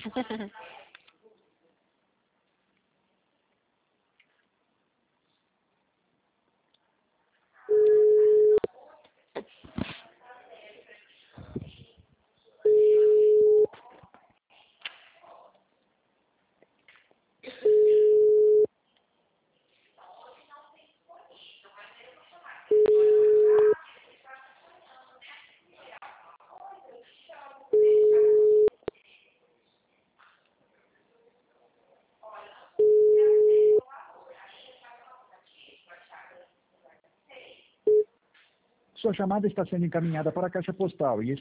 Sua chamada está sendo encaminhada para a caixa postal e